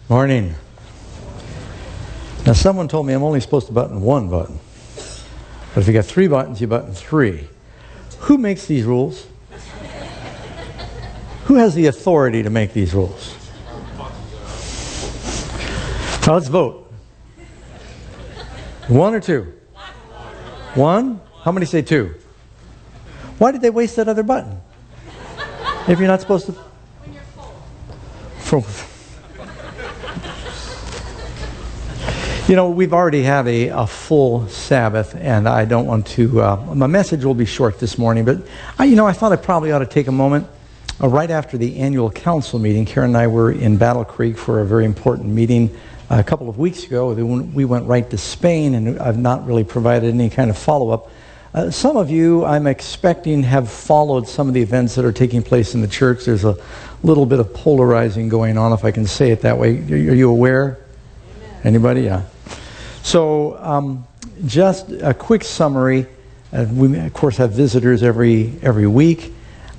Morning. Now someone told me I'm only supposed to button one button. But if you got 3 buttons, you button 3. Who makes these rules? Who has the authority to make these rules? Now let's vote. 1 or 2? 1? How many say 2? Why did they waste that other button? If you're not supposed to... When you're full. You know, we've already had a full Sabbath, and I don't want to... my message will be short this morning, but I thought I probably ought to take a moment. Right after the annual council meeting, Karen and I were in Battle Creek for a very important meeting a couple of weeks ago. We went right to Spain, and I've not really provided any kind of follow-up. Some of you, I'm expecting, have followed some of the events that are taking place in the church. There's a little bit of polarizing going on, if I can say it that way. Are you aware? Amen. Anybody? Yeah. So, just a quick summary. We, of course, have visitors every week.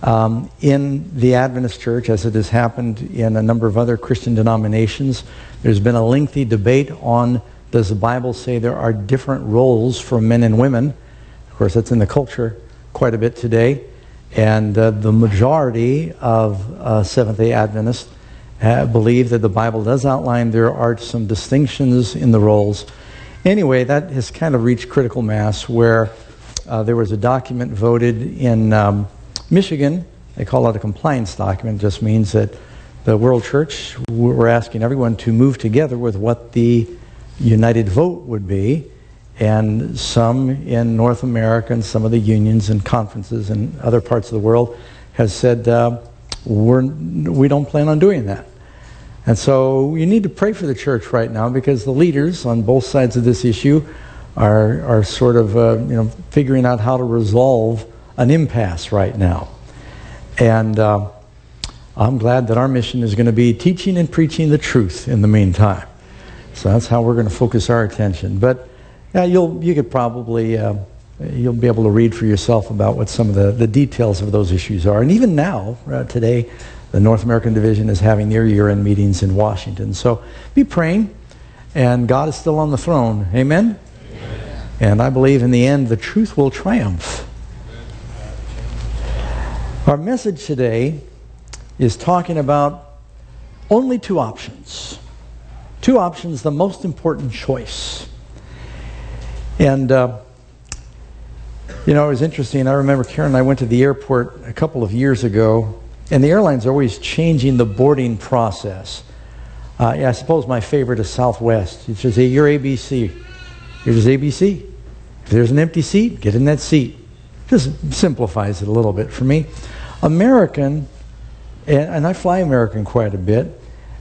In the Adventist Church, as it has happened in a number of other Christian denominations, there's been a lengthy debate on, does the Bible say there are different roles for men and women? Of course, that's in the culture quite a bit today. And the majority of Seventh-day Adventists believe that the Bible does outline there are some distinctions in the roles. Anyway, that has kind of reached critical mass where there was a document voted in Michigan. They call it a compliance document. It just means that the World Church, we're asking everyone to move together with what the united vote would be. And some in North America and some of the unions and conferences in other parts of the world has said, we don't plan on doing that. And so you need to pray for the church right now, because the leaders on both sides of this issue are sort of figuring out how to resolve an impasse right now. And I'm glad that our mission is going to be teaching and preaching the truth in the meantime. So that's how we're going to focus our attention. But you could probably you'll be able to read for yourself about what some of the details of those issues are. And even now, today, the North American Division is having their year-end meetings in Washington. So be praying, and God is still on the throne. Amen? Amen. And I believe in the end the truth will triumph. Our message today is talking about only 2 options. 2 options, the most important choice. And, it was interesting. I remember Karen and I went to the airport a couple of years ago, and the airlines are always changing the boarding process. I suppose my favorite is Southwest. It says, hey, you're ABC. You're just ABC. If there's an empty seat, get in that seat. Just simplifies it a little bit for me. American, and I fly American quite a bit,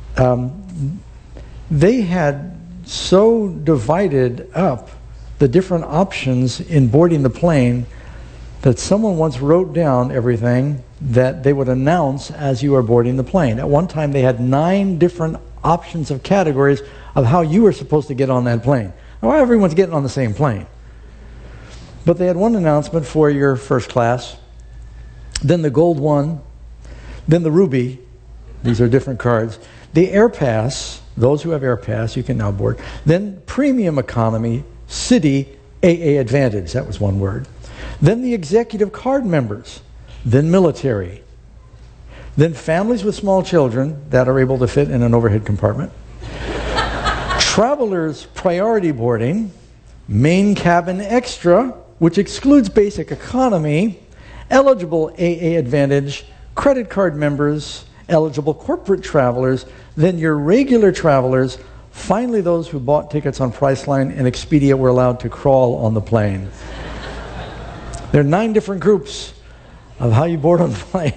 they had so divided up the different options in boarding the plane that someone once wrote down everything that they would announce as you are boarding the plane. At one time, they had 9 different options of categories of how you were supposed to get on that plane. Now, everyone's getting on the same plane. But they had one announcement for your first class, then the gold one, then the ruby. These are different cards. The Air Pass, those who have Air Pass, you can now board. Then premium economy, City, AA Advantage, that was one word. Then the executive card members, then military. Then families with small children that are able to fit in an overhead compartment. Travelers priority boarding, main cabin extra, which excludes basic economy, eligible AA Advantage, credit card members, eligible corporate travelers, then your regular travelers. Finally, those who bought tickets on Priceline and Expedia were allowed to crawl on the plane. There are 9 different groups of how you board on the plane.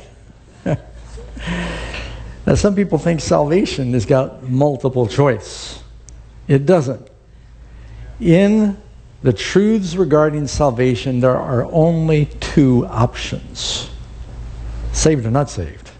Now, some people think salvation has got multiple choice. It doesn't. In the truths regarding salvation, there are only 2 options. Saved or not saved.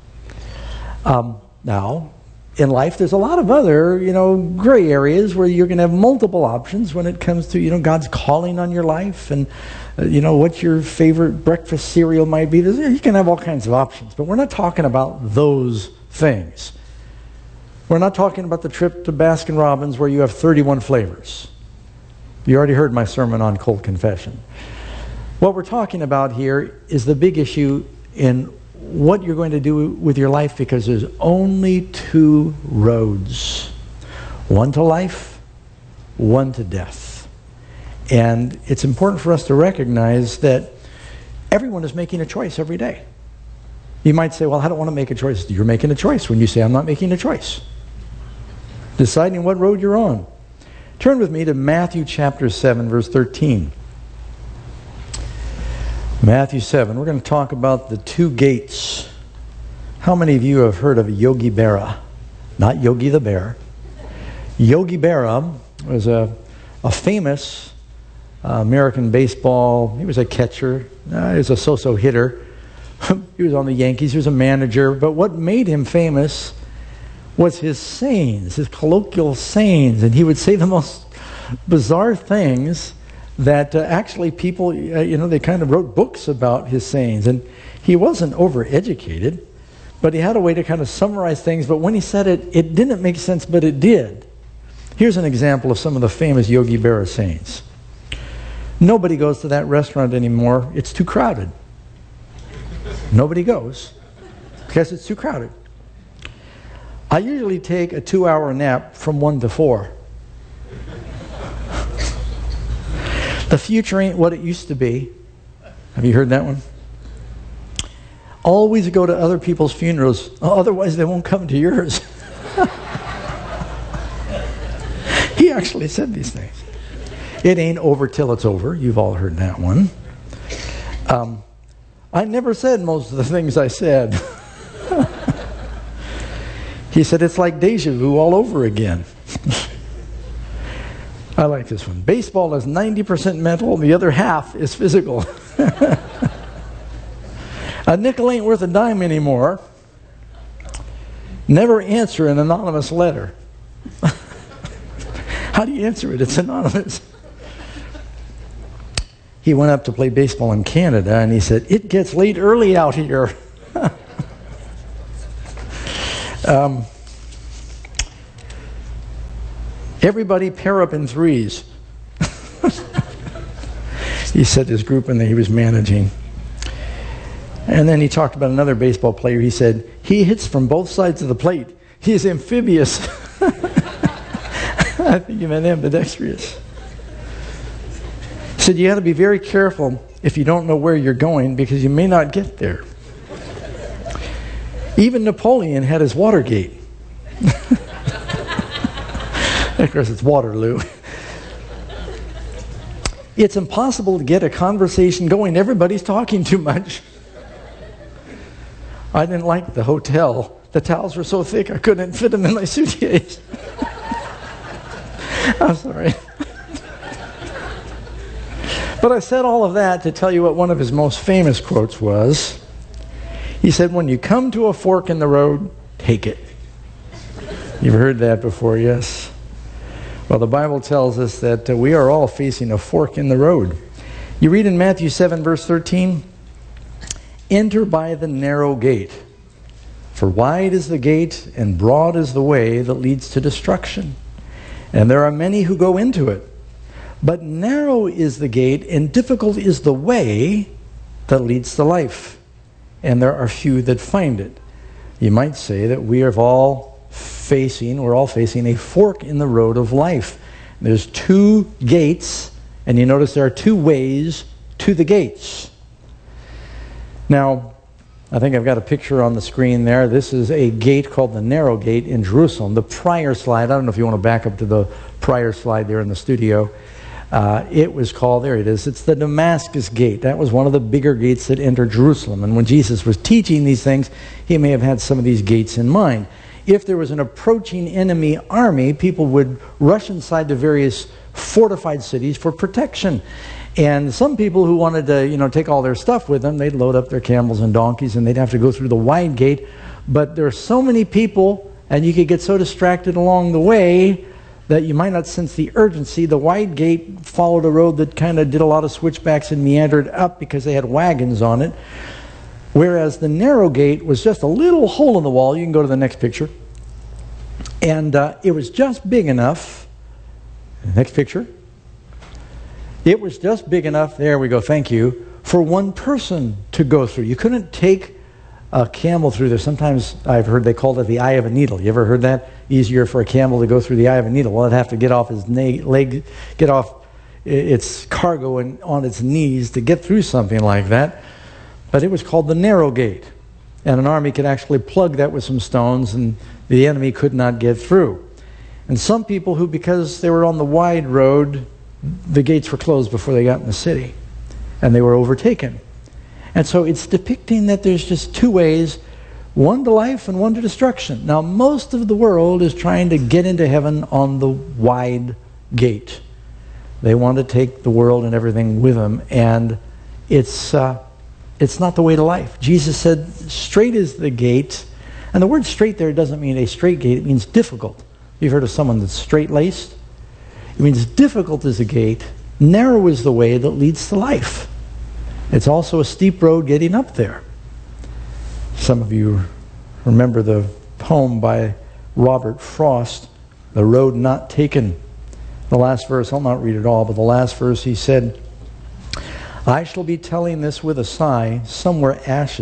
Now, in life, there's a lot of other, gray areas where you're going to have multiple options when it comes to, God's calling on your life and, what your favorite breakfast cereal might be. You can have all kinds of options, but we're not talking about those things. We're not talking about the trip to Baskin Robbins where you have 31 flavors. You already heard my sermon on cold confession. What we're talking about here is the big issue in what you're going to do with your life, because there's only two roads. One to life, one to death. And it's important for us to recognize that everyone is making a choice every day. You might say, well, I don't want to make a choice. You're making a choice when you say, I'm not making a choice. Deciding what road you're on. Turn with me to Matthew chapter 7, verse 13. Matthew 7. We're going to talk about the two gates. How many of you have heard of Yogi Berra? Not Yogi the Bear. Yogi Berra was a famous American baseball. He was a catcher. He was a so-so hitter. He was on the Yankees. He was a manager. But what made him famous was his sayings, his colloquial sayings. And he would say the most bizarre things that actually people, they kind of wrote books about his sayings. And he wasn't overeducated, but he had a way to kind of summarize things. But when he said it, it didn't make sense, but it did. Here's an example of some of the famous Yogi Berra sayings. Nobody goes to that restaurant anymore. It's too crowded. Nobody goes because it's too crowded. I usually take a 2-hour nap from 1 to 4. The future ain't what it used to be. Have you heard that one? Always go to other people's funerals, otherwise they won't come to yours. He actually said these things. It ain't over till it's over. You've all heard that one. I never said most of the things I said. He said it's like deja vu all over again. I like this one. Baseball is 90% mental, the other half is physical. A nickel ain't worth a dime anymore. Never answer an anonymous letter. How do you answer it? It's anonymous. He went up to play baseball in Canada and he said, it gets late early out here. Everybody pair up in threes. He said his group and he was managing. And then he talked about another baseball player. He said, he hits from both sides of the plate. He's amphibious. I think he meant ambidextrous. He said, you got to be very careful if you don't know where you're going because you may not get there. Even Napoleon had his Watergate. Of course, it's Waterloo. It's impossible to get a conversation going. Everybody's talking too much. I didn't like the hotel. The towels were so thick I couldn't fit them in my suitcase. I'm sorry. But I said all of that to tell you what one of his most famous quotes was. He said, when you come to a fork in the road, take it. You've heard that before, yes? Well, the Bible tells us that we are all facing a fork in the road. You read in Matthew 7, verse 13, enter by the narrow gate, for wide is the gate and broad is the way that leads to destruction. And there are many who go into it. But narrow is the gate and difficult is the way that leads to life. And there are few that find it. You might say that we're all facing a fork in the road of life. There's two gates, and you notice there are two ways to the gates. Now, I think I've got a picture on the screen there. This is a gate called the Narrow Gate in Jerusalem. The prior slide, I don't know if you want to back up to the prior slide there in the studio. It was called, there it is, it's the Damascus Gate. That was one of the bigger gates that entered Jerusalem. And when Jesus was teaching these things, he may have had some of these gates in mind. If there was an approaching enemy army, people would rush inside the various fortified cities for protection. And some people who wanted to, take all their stuff with them, they'd load up their camels and donkeys and they'd have to go through the wide gate. But there are so many people and you could get so distracted along the way that you might not sense the urgency. The wide gate followed a road that kind of did a lot of switchbacks and meandered up because they had wagons on it. Whereas the narrow gate was just a little hole in the wall. You can go to the next picture. And it was just big enough. Next picture. It was just big enough, there we go, thank you, for one person to go through. You couldn't take a camel through there. Sometimes I've heard they called it the eye of a needle. You ever heard that? Easier for a camel to go through the eye of a needle. Well, it'd have to get off his leg, get off its cargo and on its knees to get through something like that. But it was called the narrow gate. And an army could actually plug that with some stones and the enemy could not get through. And some people who, because they were on the wide road, the gates were closed before they got in the city, and they were overtaken. And so it's depicting that there's just two ways, one to life and one to destruction. Now, most of the world is trying to get into heaven on the wide gate. They want to take the world and everything with them, and it's not the way to life. Jesus said, straight is the gate. And the word straight there doesn't mean a straight gate, it means difficult. You've heard of someone that's straight-laced? It means difficult is the gate, narrow is the way that leads to life. It's also a steep road getting up there. Some of you remember the poem by Robert Frost, The Road Not Taken. The last verse, I'll not read it all, but the last verse he said, I shall be telling this with a sigh, somewhere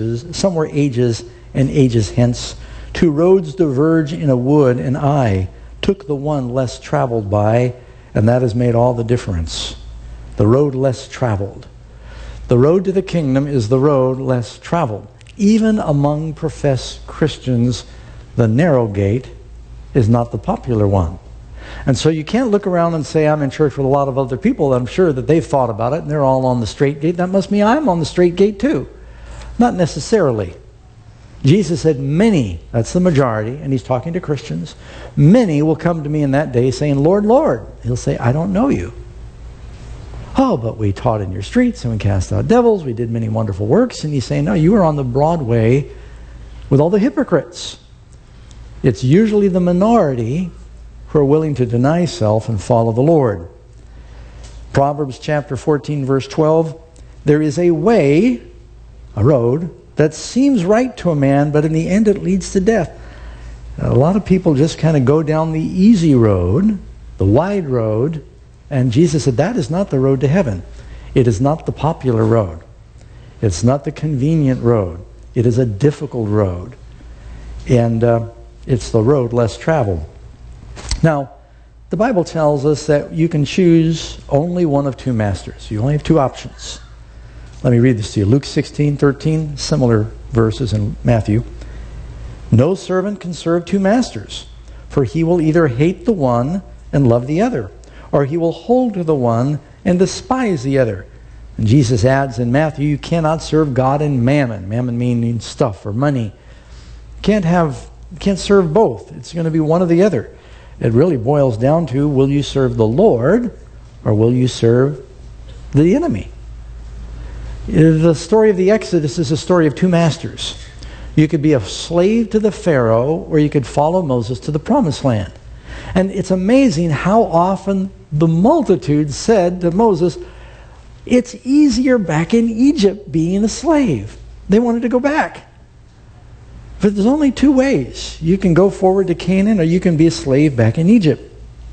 ages and ages hence, two roads diverge in a wood, and I took the one less traveled by, and that has made all the difference. The road less traveled. The road to the kingdom is the road less traveled. Even among professed Christians, the narrow gate is not the popular one. And so you can't look around and say, I'm in church with a lot of other people, I'm sure that they've thought about it, and they're all on the straight gate. That must mean I'm on the straight gate too. Not necessarily. Jesus said many, that's the majority, and he's talking to Christians, many will come to me in that day saying, Lord, Lord. He'll say, I don't know you. Oh, but we taught in your streets and we cast out devils, we did many wonderful works. And he's saying, no, you are on the broad way with all the hypocrites. It's usually the minority who are willing to deny self and follow the Lord. Proverbs chapter 14, verse 12, there is a way, a road, that seems right to a man, but in the end it leads to death. A lot of people just kind of go down the easy road, the wide road, and Jesus said that is not the road to heaven. It is not the popular road. It's not the convenient road. It is a difficult road. And it's the road less traveled. Now, the Bible tells us that you can choose only one of two masters. You only have two options. Let me read this to you. Luke 16:13, similar verses in Matthew. No servant can serve two masters, for he will either hate the one and love the other, or he will hold to the one and despise the other. And Jesus adds in Matthew, you cannot serve God and mammon. Mammon meaning stuff or money. You can't serve both. It's going to be one or the other. It really boils down to, will you serve the Lord or will you serve the enemy? The story of the Exodus is a story of two masters. You could be a slave to the Pharaoh, or you could follow Moses to the Promised Land. And it's amazing how often the multitude said to Moses, it's easier back in Egypt being a slave. They wanted to go back. But there's only two ways. You can go forward to Canaan, or you can be a slave back in Egypt.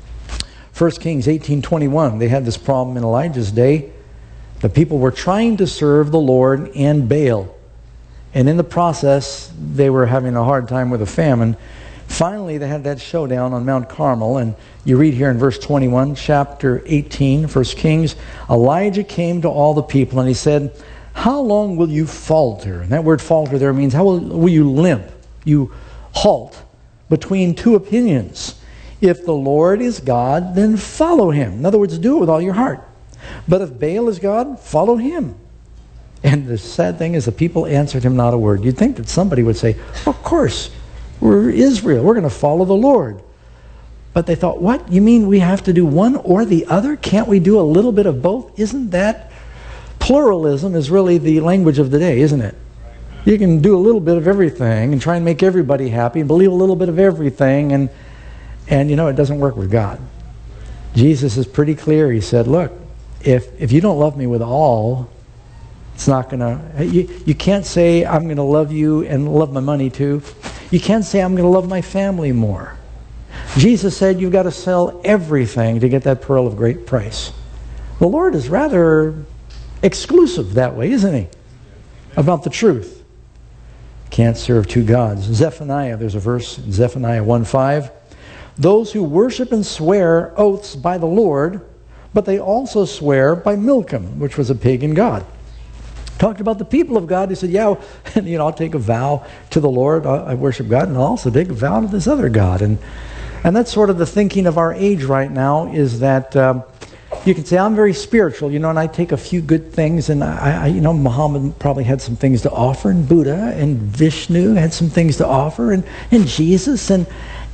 1 Kings 18:21, they had this problem in Elijah's day. The people were trying to serve the Lord and Baal. And in the process, they were having a hard time with a famine. Finally, they had that showdown on Mount Carmel. And you read here in verse 21, chapter 18, 1 Kings, Elijah came to all the people and he said, how long will you falter? And that word falter there means, how will you limp? You halt between two opinions. If the Lord is God, then follow him. In other words, do it with all your heart. But if Baal is God, follow him. And the sad thing is the people answered him not a word. You'd think that somebody would say, of course, we're Israel. We're going to follow the Lord. But they thought, what? You mean we have to do one or the other? Can't we do a little bit of both? Isn't that pluralism is really the language of the day, isn't it? You can do a little bit of everything and try and make everybody happy and believe a little bit of everything. And you know, it doesn't work with God. Jesus is pretty clear. He said, look, if you don't love me with all, it's not going to... You can't say, I'm going to love you and love my money too. You can't say, I'm going to love my family more. Jesus said you've got to sell everything to get that pearl of great price. The Lord is rather exclusive that way, isn't he? About the truth. Can't serve two gods. Zephaniah, there's a verse in Zephaniah 1:5. Those who worship and swear oaths by the Lord, but they also swear by Milcom, which was a pagan god. Talked about the people of God who said, yeah, I'll take a vow to the Lord. I worship God, and I'll also take a vow to this other god. And that's sort of the thinking of our age right now, is that you can say, I'm very spiritual, and I take a few good things, and Muhammad probably had some things to offer, and Buddha and Vishnu had some things to offer, and Jesus, so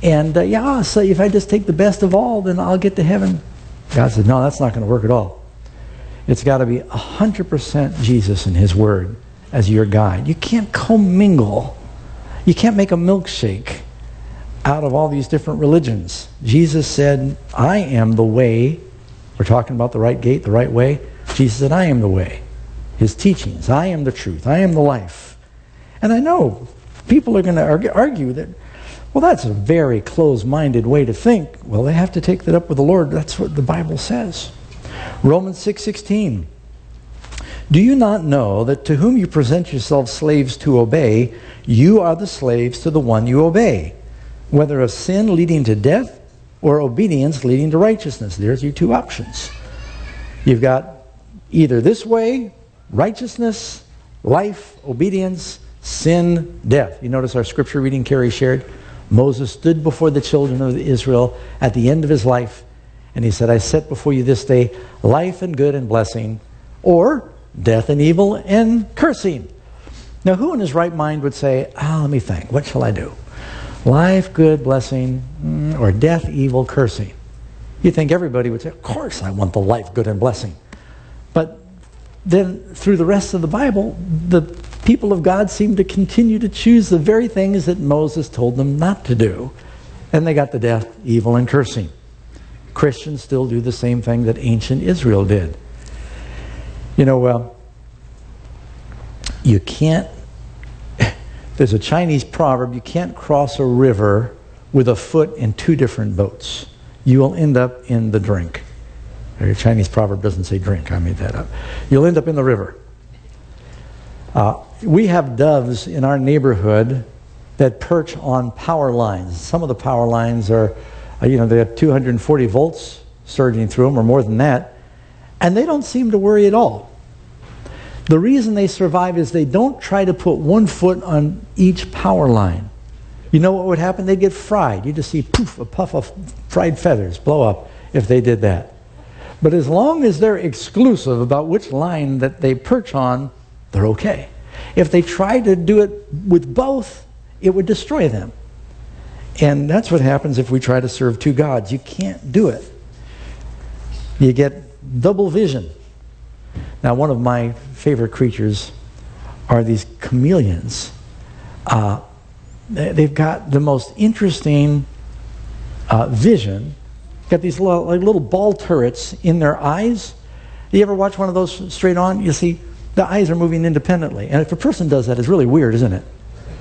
if I just take the best of all, then I'll get to heaven. God said, no, that's not going to work at all. It's got to be 100% Jesus and His Word as your guide. You can't commingle. You can't make a milkshake out of all these different religions. Jesus said, I am the way. We're talking about the right gate, the right way. Jesus said, I am the way. His teachings, I am the truth, I am the life. And I know people are going to argue that, well, that's a very closed-minded way to think. Well, they have to take that up with the Lord. That's what the Bible says. Romans 6:16. Do you not know that to whom you present yourselves slaves to obey, you are the slaves to the one you obey, whether of sin leading to death or obedience leading to righteousness? There's your two options. You've got either this way, righteousness, life, obedience, sin, death. You notice our scripture reading Carrie shared? Moses stood before the children of Israel at the end of his life, and he said, I set before you this day life and good and blessing, or death and evil and cursing. Now, who in his right mind would say, let me think, what shall I do? Life, good, blessing, or death, evil, cursing? You think everybody would say, of course I want the life, good, and blessing. But then through the rest of the Bible, the people of God seem to continue to choose the very things that Moses told them not to do. And they got the death, evil, and cursing. Christians still do the same thing that ancient Israel did. You can't, there's a Chinese proverb, you can't cross a river with a foot in two different boats. You will end up in the drink. A Chinese proverb doesn't say drink, I made that up. You'll end up in the river. We have doves in our neighborhood that perch on power lines. Some of the power lines are, they have 240 volts surging through them, or more than that, and they don't seem to worry at all. The reason they survive is they don't try to put one foot on each power line. You know what would happen? They'd get fried. You just see poof, a puff of fried feathers blow up if they did that. But as long as they're exclusive about which line that they perch on, they're okay. If they tried to do it with both, it would destroy them. And that's what happens if we try to serve two gods. You can't do it. You get double vision. Now, one of my favorite creatures are these chameleons. They've got the most interesting vision. Got these little ball turrets in their eyes. You ever watch one of those straight on? You see the eyes are moving independently. And if a person does that, it's really weird, isn't it?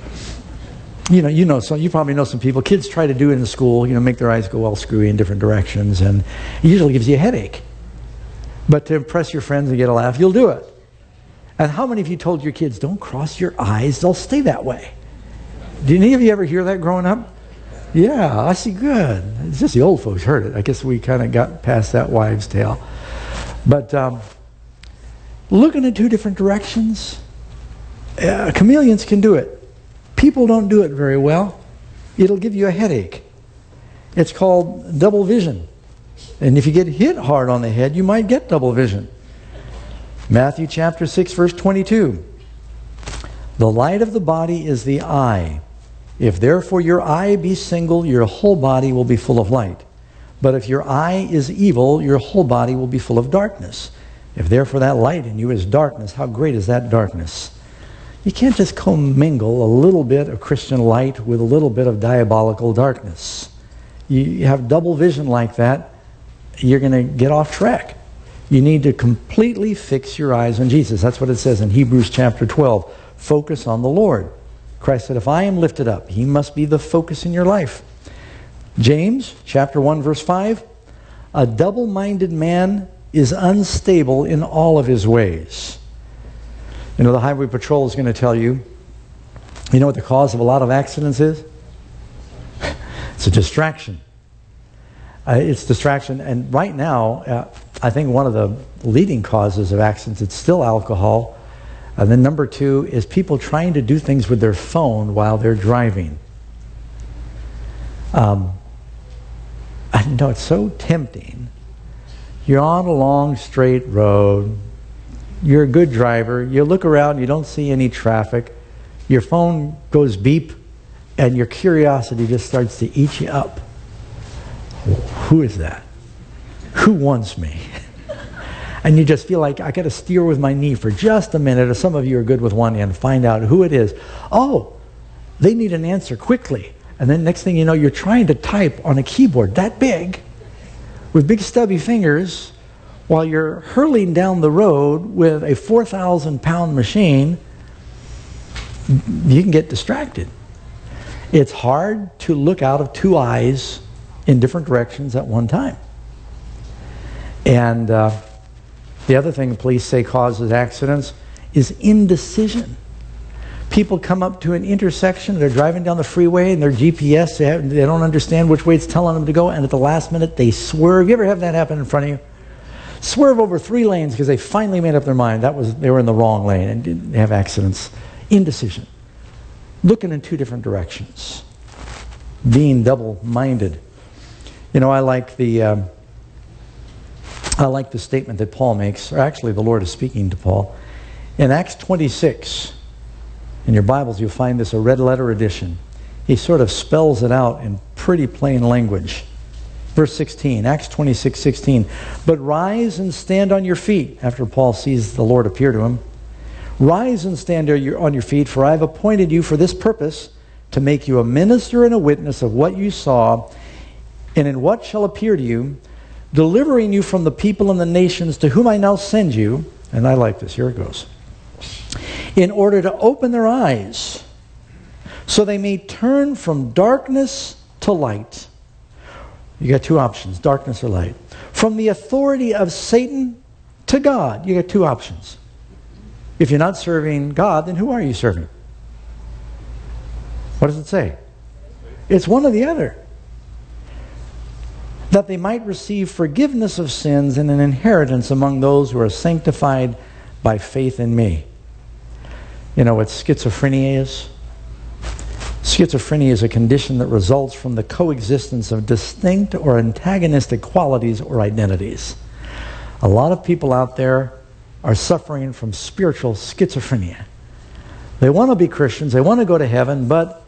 You probably know some people. Kids try to do it in school, make their eyes go all screwy in different directions, and it usually gives you a headache. But to impress your friends and get a laugh, you'll do it. And how many of you told your kids, don't cross your eyes, they'll stay that way? Did any of you ever hear that growing up? Yeah, I see, good. It's just the old folks heard it. I guess we kind of got past that wives' tale. But looking in two different directions, chameleons can do it. People don't do it very well. It'll give you a headache. It's called double vision. And if you get hit hard on the head, you might get double vision. Matthew chapter 6, verse 22. The light of the body is the eye. If therefore your eye be single, your whole body will be full of light. But if your eye is evil, your whole body will be full of darkness. If therefore that light in you is darkness, how great is that darkness? You can't just commingle a little bit of Christian light with a little bit of diabolical darkness. You have double vision like that, you're going to get off track. You need to completely fix your eyes on Jesus. That's what it says in Hebrews chapter 12. Focus on the Lord. Christ said, if I am lifted up, He must be the focus in your life. James chapter 1 verse 5, a double-minded man is unstable in all of his ways. You know, the Highway Patrol is going to tell you, you know what the cause of a lot of accidents is? It's a distraction. It's distraction. And right now, I think one of the leading causes of accidents, it's still alcohol. And then number 2 is people trying to do things with their phone while they're driving. I know it's so tempting. You're on a long straight road. You're a good driver. You look around, you don't see any traffic. Your phone goes beep, and your curiosity just starts to eat you up. Who is that? Who wants me? And you just feel like, I got to steer with my knee for just a minute, or some of you are good with one hand, find out who it is. Oh, they need an answer quickly. And then next thing you know, you're trying to type on a keyboard that big, with big stubby fingers, while you're hurling down the road with a 4,000-pound machine. You can get distracted. It's hard to look out of 2 eyes in different directions at one time. And the other thing the police say causes accidents is indecision. People come up to an intersection, they're driving down the freeway, and their GPS, they don't understand which way it's telling them to go, and at the last minute they swerve. You ever have that happen in front of you? Swerve over 3 lanes because they finally made up their mind. They were in the wrong lane, and didn't have accidents. Indecision. Looking in 2 different directions. Being double-minded. You know, I like the statement that Paul makes, or actually the Lord is speaking to Paul. In Acts 26, in your Bibles you'll find this, a red letter edition. He sort of spells it out in pretty plain language. Verse 16, Acts 26:16. But rise and stand on your feet, after Paul sees the Lord appear to him. Rise and stand on your feet, for I have appointed you for this purpose, to make you a minister and a witness of what you saw, and in what shall appear to you, delivering you from the people and the nations to whom I now send you. And I like this, here it goes. In order to open their eyes, so they may turn from darkness to light. You got 2 options, darkness or light. From the authority of Satan to God. You got 2 options. If you're not serving God, then who are you serving? What does it say? It's one or the other. That they might receive forgiveness of sins and an inheritance among those who are sanctified by faith in me. You know what schizophrenia is? Schizophrenia is a condition that results from the coexistence of distinct or antagonistic qualities or identities. A lot of people out there are suffering from spiritual schizophrenia. They want to be Christians, they want to go to heaven, but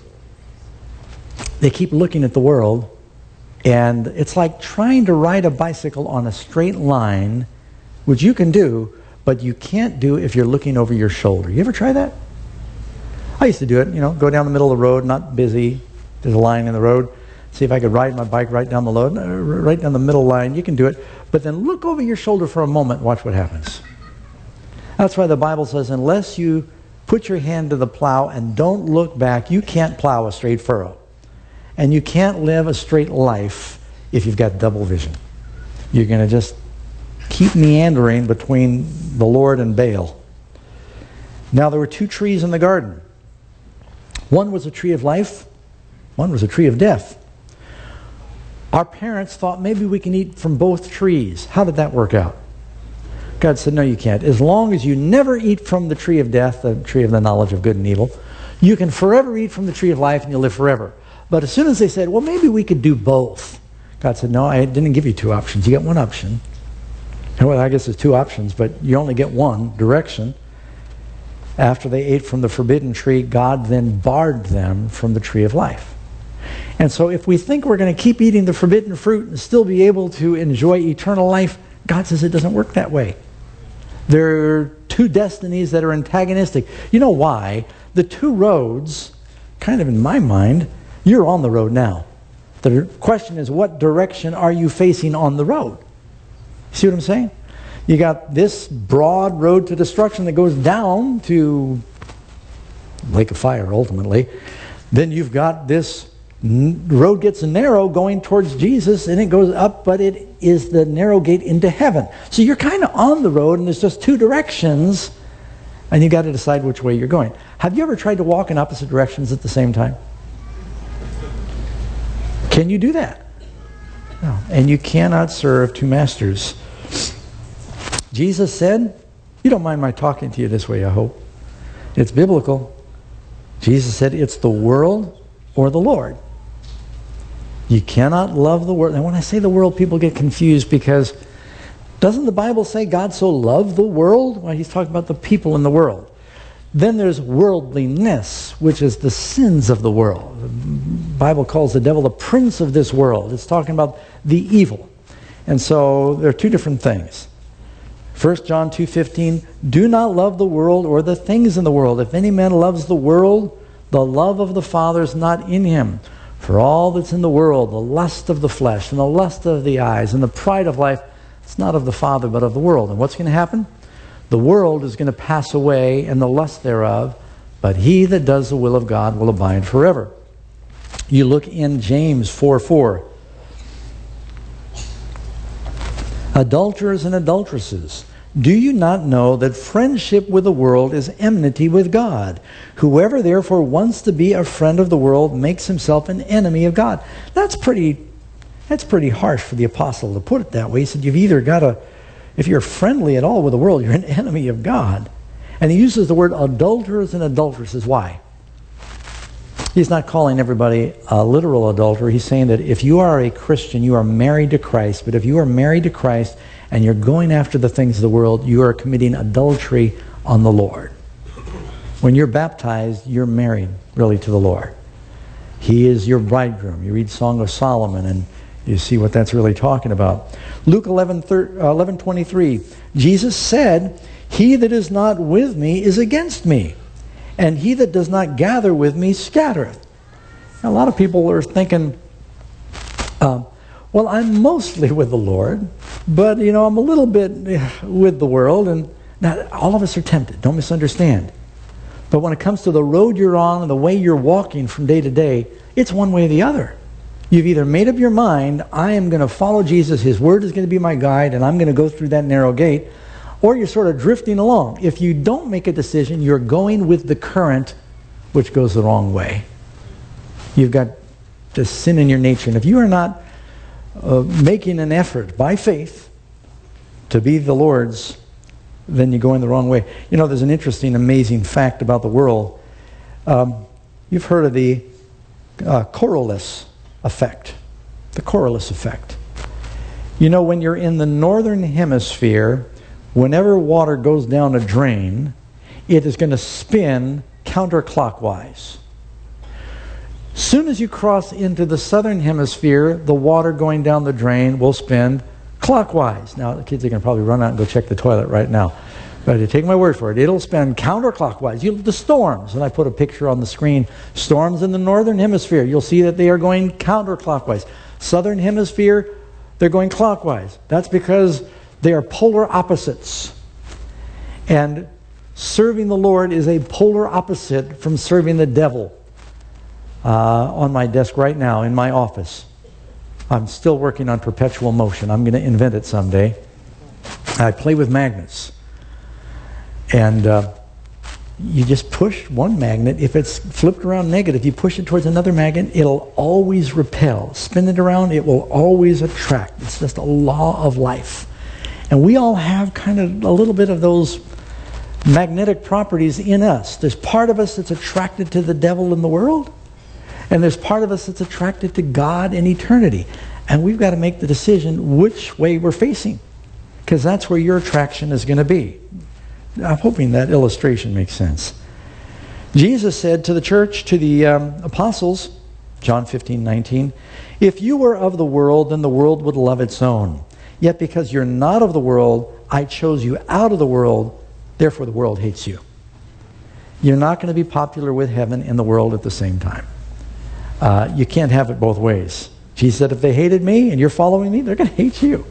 they keep looking at the world, and it's like trying to ride a bicycle on a straight line, which you can do, but you can't do if you're looking over your shoulder. You ever try that? I used to do it, you know, go down the middle of the road, not busy, there's a line in the road, see if I could ride my bike right down the road, right down the middle line. You can do it, but then look over your shoulder for a moment, watch what happens. That's why the Bible says, unless you put your hand to the plow and don't look back, you can't plow a straight furrow. And you can't live a straight life if you've got double vision. You're going to just keep meandering between the Lord and Baal. Now there were 2 trees in the garden. One was a tree of life, one was a tree of death. Our parents thought maybe we can eat from both trees. How did that work out? God said, no, you can't. As long as you never eat from the tree of death, the tree of the knowledge of good and evil, you can forever eat from the tree of life and you'll live forever. But as soon as they said, well, maybe we could do both, God said, no, I didn't give you 2 options. You get 1 option. Well, I guess there's 2 options, but you only get 1 direction. After they ate from the forbidden tree, God then barred them from the tree of life. And so if we think we're going to keep eating the forbidden fruit and still be able to enjoy eternal life, God says it doesn't work that way. There are 2 destinies that are antagonistic. You know why? The 2 roads, kind of in my mind, you're on the road now. The question is, what direction are you facing on the road? See what I'm saying? You got this broad road to destruction that goes down to lake of fire, ultimately. Then you've got this The road gets narrow going towards Jesus, and it goes up, but it is the narrow gate into heaven. So you're kind of on the road, and there's just two directions, and you got to decide which way you're going. Have you ever tried to walk in opposite directions at the same time? Can you do that? No. And you cannot serve two masters. Jesus said, you don't mind my talking to you this way, I hope. It's biblical. Jesus said, it's the world or the Lord. You cannot love the world. And when I say the world, people get confused because doesn't the Bible say God so loved the world? Well, he's talking about the people in the world. Then there's worldliness, which is the sins of the world. The Bible calls the devil the prince of this world. It's talking about the evil. And so there are two different things. 1 John 2:15, do not love the world or the things in the world. If any man loves the world, the love of the Father is not in him. For all that's in the world, the lust of the flesh and the lust of the eyes and the pride of life, it's not of the Father but of the world. And what's going to happen? The world is going to pass away and the lust thereof, but he that does the will of God will abide forever. You look in James 4:4. Adulterers and adulteresses, do you not know that friendship with the world is enmity with God? Whoever therefore wants to be a friend of the world makes himself an enemy of God. That's pretty harsh for the apostle to put it that way. He said you've either got to, if you're friendly at all with the world, you're an enemy of God. And he uses the word adulterers and adulteresses. Why? He's not calling everybody a literal adulterer. He's saying that if you are a Christian, you are married to Christ. But if you are married to Christ and you're going after the things of the world, you are committing adultery on the Lord. When you're baptized, you're married really to the Lord. He is your bridegroom. You read Song of Solomon and you see what that's really talking about. Luke 11:23, Jesus said, he that is not with me is against me, and he that does not gather with me scattereth. Now, a lot of people are thinking, well, I'm mostly with the Lord, but, I'm a little bit with the world. And now, all of us are tempted. Don't misunderstand. But when it comes to the road you're on and the way you're walking from day to day, it's one way or the other. You've either made up your mind, I am going to follow Jesus, his word is going to be my guide, and I'm going to go through that narrow gate, or you're sort of drifting along. If you don't make a decision, you're going with the current, which goes the wrong way. You've got this sin in your nature. And if you are not making an effort by faith to be the Lord's, then you're going the wrong way. There's an interesting, amazing fact about the world. You've heard of the Coriolis effect. The Coriolis effect. When you're in the northern hemisphere, whenever water goes down a drain, it is going to spin counterclockwise. Soon as you cross into the southern hemisphere, the water going down the drain will spin clockwise. Now, the kids are going to probably run out and go check the toilet right now. But you take my word for it, it'll spin counterclockwise. The storms, and I put a picture on the screen, storms in the northern hemisphere, you'll see that they are going counterclockwise. Southern hemisphere, they're going clockwise. That's because they are polar opposites. And serving the Lord is a polar opposite from serving the devil. On my desk right now in my office, I'm still working on perpetual motion. I'm going to invent it someday. I play with magnets. And you just push one magnet. If it's flipped around negative, you push it towards another magnet, it'll always repel. Spin it around, it will always attract. It's just a law of life. And we all have kind of a little bit of those magnetic properties in us. There's part of us that's attracted to the devil in the world, and there's part of us that's attracted to God in eternity. And we've got to make the decision which way we're facing, because that's where your attraction is going to be. I'm hoping that illustration makes sense. Jesus said to the church, to the apostles, John 15:19, if you were of the world, then the world would love its own. Yet because you're not of the world, I chose you out of the world, therefore the world hates you. You're not going to be popular with heaven and the world at the same time. You can't have it both ways. Jesus said, if they hated me and you're following me, they're going to hate you.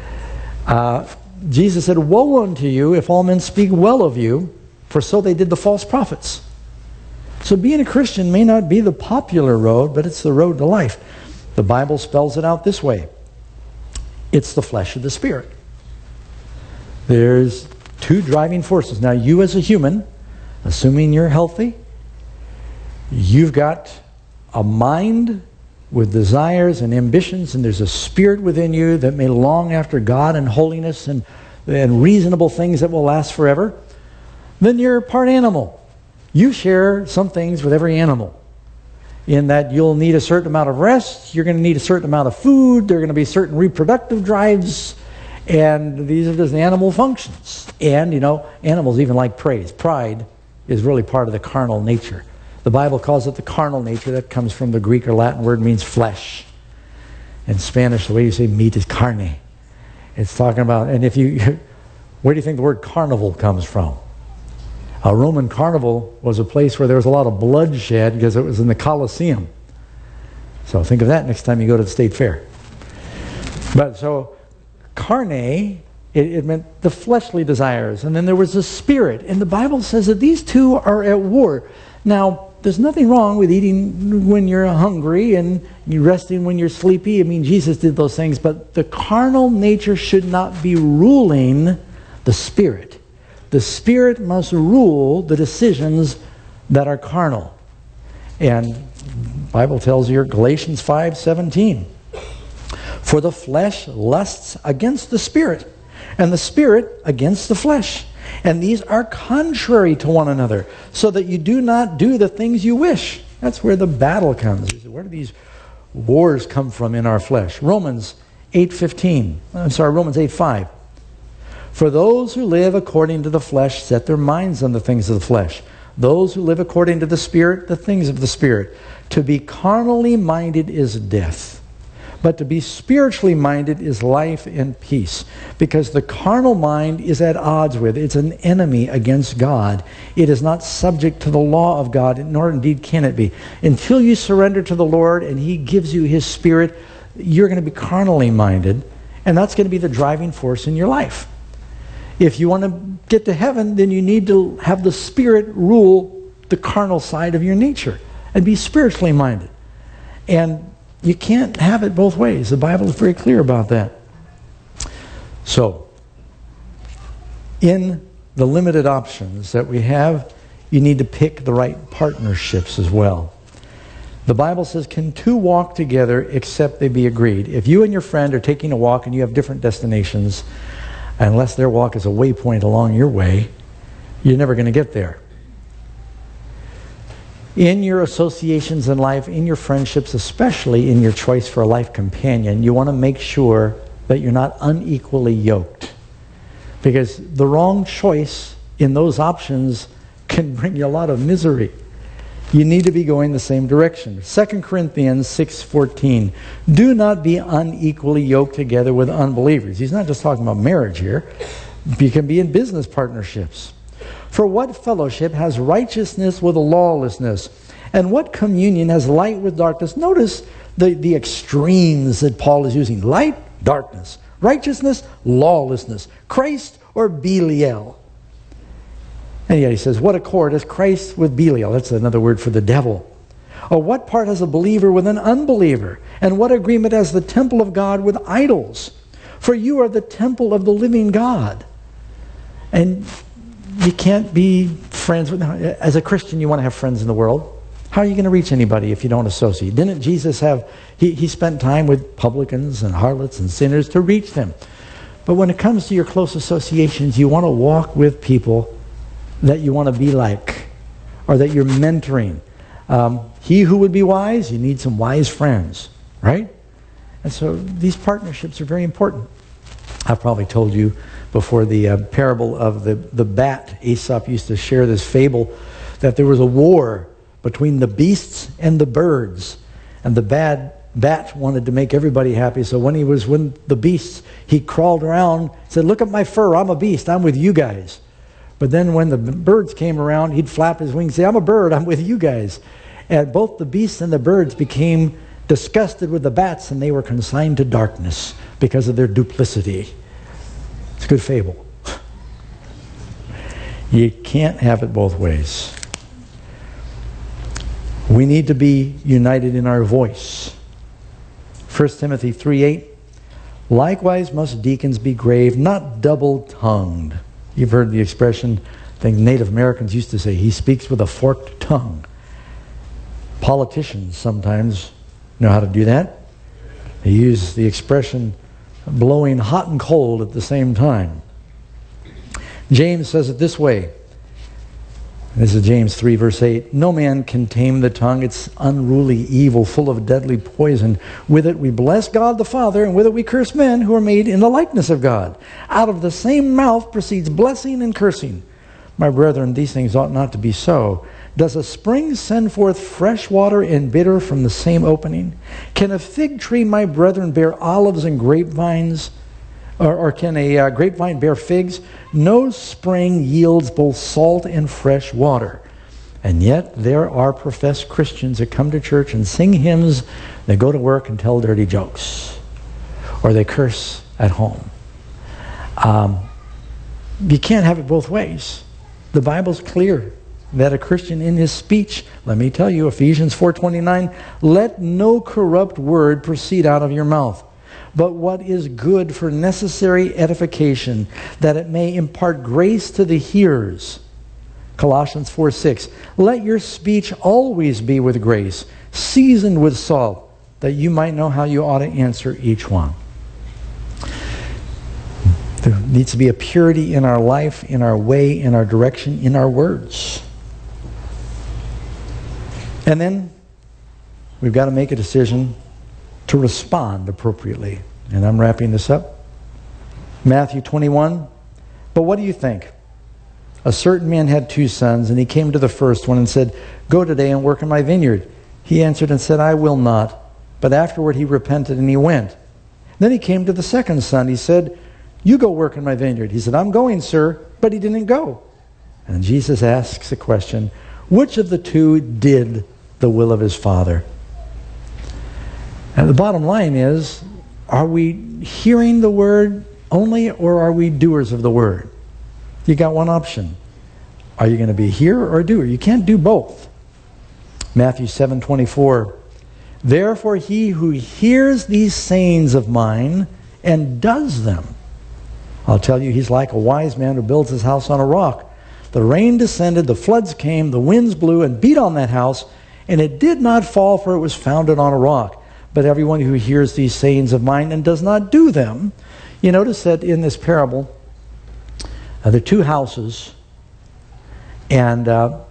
Jesus said, woe unto you if all men speak well of you, for so they did the false prophets. So being a Christian may not be the popular road, but it's the road to life. The Bible spells it out this way. It's the flesh of the Spirit. There's two driving forces. Now, you as a human, assuming you're healthy, you've got a mind with desires and ambitions, and there's a spirit within you that may long after God and holiness and reasonable things that will last forever. Then you're part animal. You share some things with every animal, in that you'll need a certain amount of rest, you're going to need a certain amount of food, there are going to be certain reproductive drives, and these are just animal functions. And, you know, animals even like praise. Pride is really part of the carnal nature. The Bible calls it the carnal nature. That comes from the Greek or Latin word, means flesh. In Spanish, the way you say meat is carne. It's talking about, and if you, where do you think the word carnival comes from? A Roman carnival was a place where there was a lot of bloodshed because it was in the Colosseum. So think of that next time you go to the state fair. But so, carne, it meant the fleshly desires. And then there was the spirit. And the Bible says that these two are at war. Now, there's nothing wrong with eating when you're hungry and you resting when you're sleepy. I mean, Jesus did those things. But the carnal nature should not be ruling the spirit. The Spirit must rule the decisions that are carnal. And the Bible tells you, Galatians 5:17, for the flesh lusts against the Spirit, and the Spirit against the flesh. And these are contrary to one another, so that you do not do the things you wish. That's where the battle comes. Where do these wars come from in our flesh? Romans 8:5. For those who live according to the flesh set their minds on the things of the flesh. Those who live according to the Spirit, the things of the Spirit. To be carnally minded is death, but to be spiritually minded is life and peace. Because the carnal mind is at odds with, it's an enemy against God. It is not subject to the law of God, nor indeed can it be. Until you surrender to the Lord and He gives you His Spirit, you're going to be carnally minded, and that's going to be the driving force in your life. If you want to get to heaven, then you need to have the Spirit rule the carnal side of your nature and be spiritually minded. And you can't have it both ways. The Bible is very clear about that. So, in the limited options that we have, you need to pick the right partnerships as well. The Bible says, can two walk together except they be agreed? If you and your friend are taking a walk and you have different destinations, unless their walk is a waypoint along your way, you're never going to get there. In your associations in life, in your friendships, especially in your choice for a life companion, you want to make sure that you're not unequally yoked. Because the wrong choice in those options can bring you a lot of misery. You need to be going the same direction. 2 Corinthians 6:14. Do not be unequally yoked together with unbelievers. He's not just talking about marriage here. You can be in business partnerships. For what fellowship has righteousness with lawlessness? And what communion has light with darkness? Notice the extremes that Paul is using. Light, darkness. Righteousness, lawlessness. Christ or Belial. And yet he says, what accord has Christ with Belial? That's another word for the devil. Or what part has a believer with an unbeliever? And what agreement has the temple of God with idols? For you are the temple of the living God. And you can't be friends with... As a Christian, you want to have friends in the world. How are you going to reach anybody if you don't associate? Didn't Jesus have... He spent time with publicans and harlots and sinners to reach them. But when it comes to your close associations, you want to walk with people that you want to be like, or that you're mentoring. He who would be wise, you need some wise friends, right? And so these partnerships are very important. I've probably told you before the parable of the bat. Aesop used to share this fable that there was a war between the beasts and the birds, and the bad bat wanted to make everybody happy. So when the beasts, he crawled around, said, "Look at my fur, I'm a beast, I'm with you guys." But then when the birds came around, he'd flap his wings and say, "I'm a bird, I'm with you guys." And both the beasts and the birds became disgusted with the bats, and they were consigned to darkness because of their duplicity. It's a good fable. You can't have it both ways. We need to be united in our voice. 1 Timothy 3:8, likewise must deacons be grave, not double-tongued. You've heard the expression, I think Native Americans used to say, he speaks with a forked tongue. Politicians sometimes know how to do that. They use the expression blowing hot and cold at the same time. James says it this way. This is James 3 verse 8. No man can tame the tongue. It's unruly evil, full of deadly poison. With it we bless God the Father, and with it we curse men who are made in the likeness of God. Out of the same mouth proceeds blessing and cursing. My brethren, these things ought not to be so. Does a spring send forth fresh water and bitter from the same opening? Can a fig tree, my brethren, bear olives and grapevines? Or can a grapevine bear figs? No spring yields both salt and fresh water. And yet there are professed Christians that come to church and sing hymns, they go to work and tell dirty jokes. Or they curse at home. You can't have it both ways. The Bible's clear that a Christian in his speech, let me tell you, Ephesians 4:29, let no corrupt word proceed out of your mouth, but what is good for necessary edification, that it may impart grace to the hearers. Colossians 4:6, let your speech always be with grace, seasoned with salt, that you might know how you ought to answer each one. There needs to be a purity in our life, in our way, in our direction, in our words. And then we've got to make a decision to respond appropriately. And I'm wrapping this up. Matthew 21. But what do you think? A certain man had 2 sons, and he came to the first one and said, go today and work in my vineyard. He answered and said, I will not. But afterward he repented and he went. Then he came to the second son. He said, you go work in my vineyard. He said, I'm going, sir. But he didn't go. And Jesus asks a question, which of the 2 did the will of his father? And the bottom line is, are we hearing the word only, or are we doers of the word? You got one option. Are you going to be a hearer or a doer? You can't do both. Matthew 7:24. Therefore he who hears these sayings of mine and does them, I'll tell you, he's like a wise man who builds his house on a rock. The rain descended, the floods came, the winds blew and beat on that house, and it did not fall, for it was founded on a rock. But everyone who hears these sayings of mine and does not do them, you notice that in this parable, there are 2 houses, and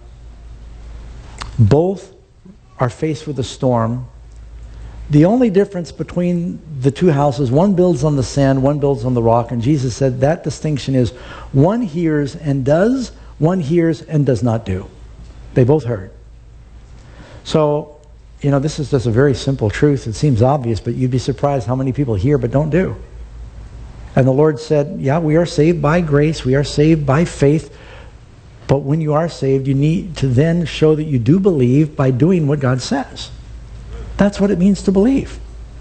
both are faced with a storm. The only difference between the 2 houses, one builds on the sand, one builds on the rock, and Jesus said that distinction is one hears and does, one hears and does not do. They both heard. So, you know, this is just a very simple truth. It seems obvious, but you'd be surprised how many people hear but don't do. And the Lord said, yeah, we are saved by grace, we are saved by faith, but when you are saved, you need to then show that you do believe by doing what God says. That's what it means to believe.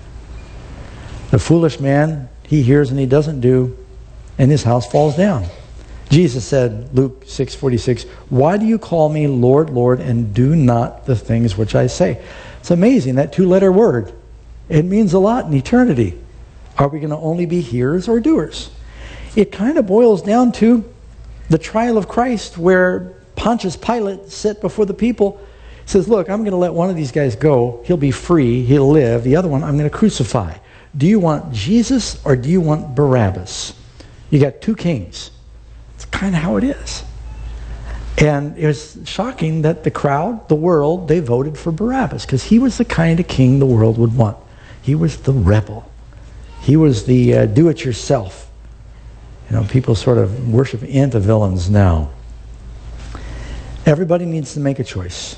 The foolish man, he hears and he doesn't do, and his house falls down. Jesus said, Luke 6:46, why do you call me Lord, Lord, and do not the things which I say? It's amazing, that 2-letter word. It means a lot in eternity. Are we going to only be hearers or doers? It kind of boils down to the trial of Christ, where Pontius Pilate sat before the people. He says, look, I'm going to let one of these guys go. He'll be free. He'll live. The other one I'm going to crucify. Do you want Jesus or do you want Barabbas? You got 2 kings. It's kind of how it is. And it was shocking that the crowd, the world, they voted for Barabbas because he was the kind of king the world would want. He was the rebel. He was the do-it-yourself. You know, people sort of worship anti-villains now. Everybody needs to make a choice.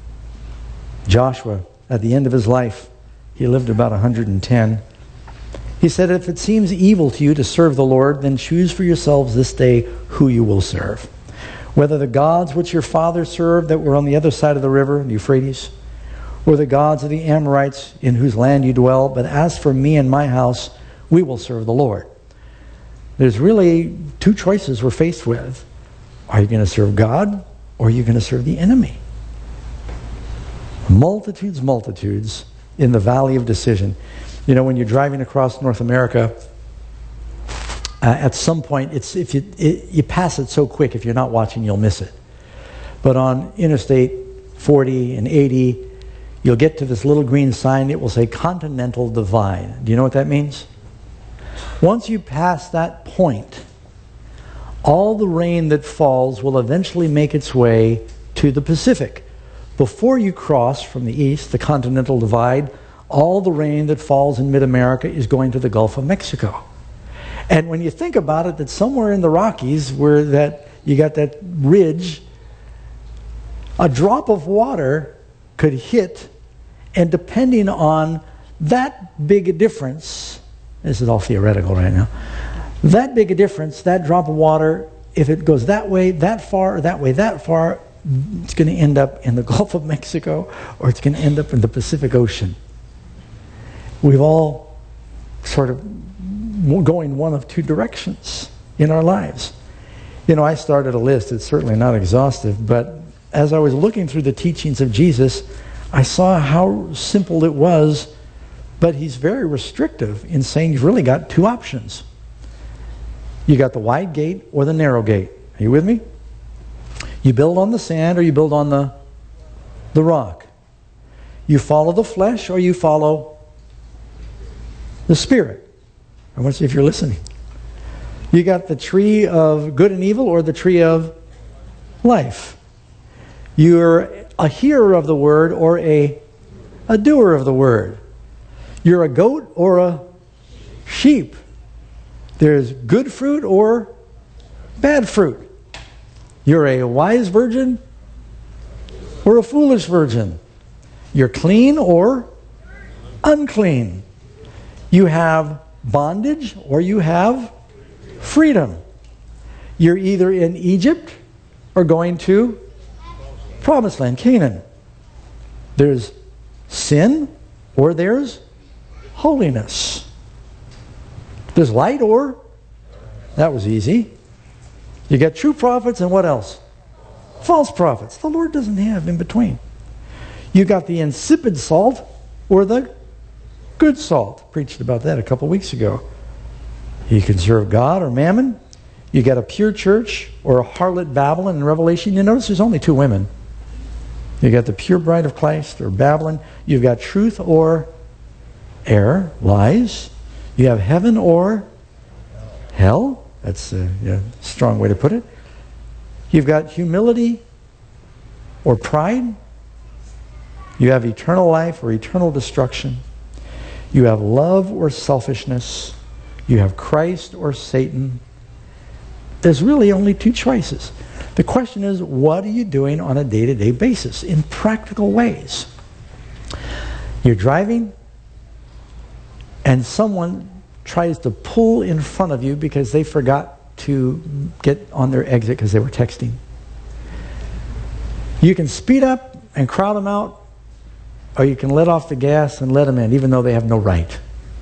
Joshua, at the end of his life, he lived about 110. He said, if it seems evil to you to serve the Lord, then choose for yourselves this day who you will serve. Whether the gods which your fathers served that were on the other side of the river, the Euphrates, or the gods of the Amorites in whose land you dwell, but as for me and my house, we will serve the Lord. There's really 2 choices we're faced with. Are you going to serve God, or are you going to serve the enemy? Multitudes, multitudes in the valley of decision. You know, when you're driving across North America, at some point, you pass it so quick, if you're not watching, you'll miss it. But on Interstate 40 and 80, you'll get to this little green sign. It will say Continental Divide. Do you know what that means? Once you pass that point, all the rain that falls will eventually make its way to the Pacific. Before you cross from the east, the Continental Divide, all the rain that falls in mid-America is going to the Gulf of Mexico. And when you think about it, that somewhere in the Rockies, where you got that ridge, a drop of water could hit, and depending on that big a difference, this is all theoretical right now, that big a difference, that drop of water, if it goes that way, that far, or that way, that far, it's going to end up in the Gulf of Mexico, or it's going to end up in the Pacific Ocean. We've all sort of going one of two directions in our lives. You know, I started a list. It's certainly not exhaustive, but as I was looking through the teachings of Jesus, I saw how simple it was, but he's very restrictive in saying you've really got two options. You got the wide gate or the narrow gate. Are you with me? You build on the sand or you build on the rock. You follow the flesh or you follow the Spirit. I want to see if you're listening. You got the tree of good and evil or the tree of life. You're a hearer of the word or a doer of the word. You're a goat or a sheep. There's good fruit or bad fruit. You're a wise virgin or a foolish virgin. You're clean or unclean. You have bondage or you have freedom. You're either in Egypt or going to Promised Land, Canaan. There's sin or there's holiness. There's light or, that was easy. You got true prophets and what else? False prophets. The Lord doesn't have in between. You got the insipid salt or the good salt. Preached about that a couple weeks ago. You can serve God or mammon. You got a pure church or a harlot Babylon in Revelation. You notice there's only two women. You got the pure bride of Christ or Babylon. You've got truth or error, lies. You have heaven or hell. That's a strong way to put it. You've got humility or pride. You have eternal life or eternal destruction. You have love or selfishness. You have Christ or Satan. There's really only two choices. The question is, what are you doing on a day-to-day basis in practical ways? You're driving and someone tries to pull in front of you because they forgot to get on their exit because they were texting. You can speed up and crowd them out, or you can let off the gas and let them in, even though they have no right.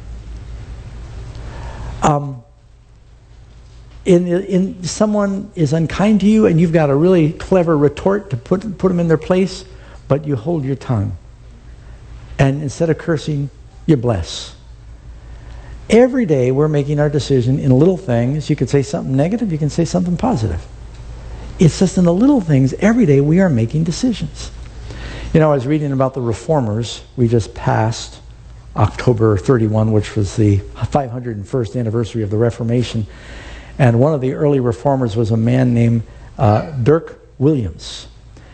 Someone is unkind to you and you've got a really clever retort to put them in their place, but you hold your tongue. And instead of cursing, you bless. Every day we're making our decision in little things. You could say something negative, you can say something positive. It's just in the little things, every day we are making decisions. You know, I was reading about the Reformers. We just passed October 31, which was the 501st anniversary of the Reformation. And one of the early Reformers was a man named Dirk Williams.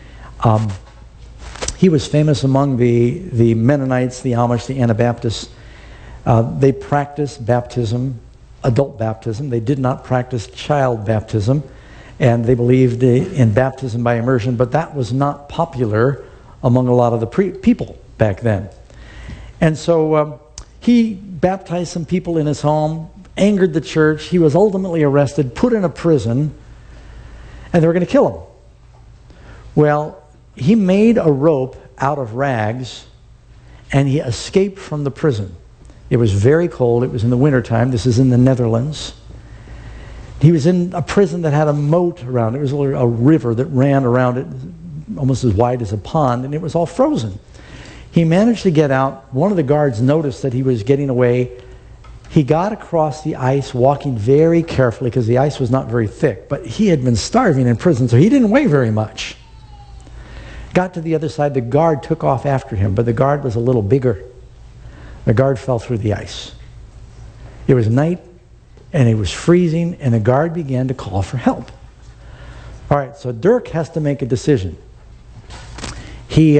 He was famous among the Mennonites, the Amish, the Anabaptists. They practiced baptism, adult baptism. They did not practice child baptism. And they believed in baptism by immersion, but that was not popular among a lot of the people back then. And so he baptized some people in his home, angered the church. He was ultimately arrested, put in a prison, and they were going to kill him. Well, he made a rope out of rags, and he escaped from the prison. It was very cold. It was in the wintertime. This is in the Netherlands. He was in a prison that had a moat around it. It was a river that ran around it almost as wide as a pond, and it was all frozen. He managed to get out. One of the guards noticed that he was getting away. He got across the ice, walking very carefully because the ice was not very thick. But he had been starving in prison, so he didn't weigh very much. Got to the other side. The guard took off after him, but the guard was a little bigger. The guard fell through the ice. It was night, and it was freezing, and the guard began to call for help. All right, so Dirk has to make a decision. He's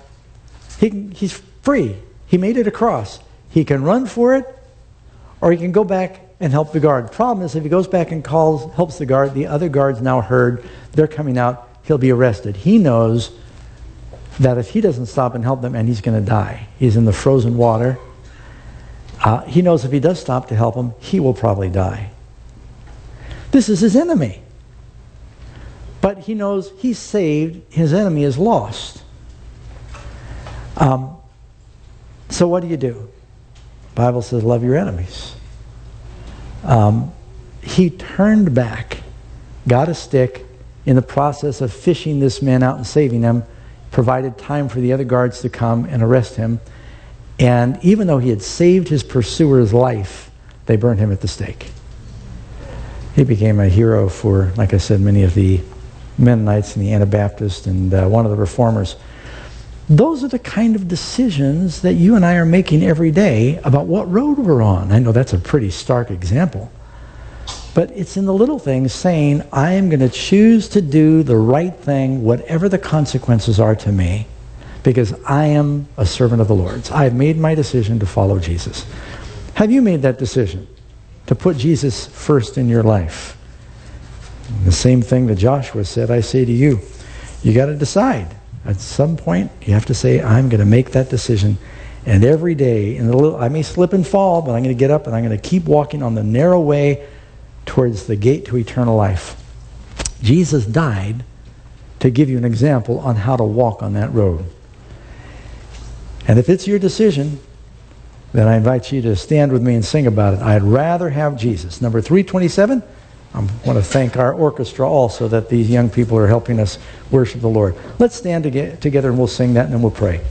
free. He made it across. He can run for it, or he can go back and help the guard. The problem is if he goes back and helps the guard, the other guards now heard, they're coming out, he'll be arrested. He knows that if he doesn't stop and help them, and he's going to die. He's in the frozen water. He knows if he does stop to help him, he will probably die. This is his enemy. But he knows he's saved, his enemy is lost. So what do? The Bible says, love your enemies. He turned back, got a stick, in the process of fishing this man out and saving him, provided time for the other guards to come and arrest him. And even though he had saved his pursuer's life, they burned him at the stake. He became a hero for, like I said, many of the Mennonites and the Anabaptists and one of the Reformers. Those are the kind of decisions that you and I are making every day about what road we're on. I know that's a pretty stark example. But it's in the little things saying, I am going to choose to do the right thing, whatever the consequences are to me, because I am a servant of the Lord's. I have made my decision to follow Jesus. Have you made that decision to put Jesus first in your life? The same thing that Joshua said, I say to you, you got to decide. At some point, you have to say, I'm going to make that decision. And every day, I may slip and fall, but I'm going to get up and I'm going to keep walking on the narrow way towards the gate to eternal life. Jesus died to give you an example on how to walk on that road. And if it's your decision, then I invite you to stand with me and sing about it. I'd rather have Jesus. Number 327. I want to thank our orchestra also that these young people are helping us worship the Lord. Let's stand together and we'll sing that and then we'll pray.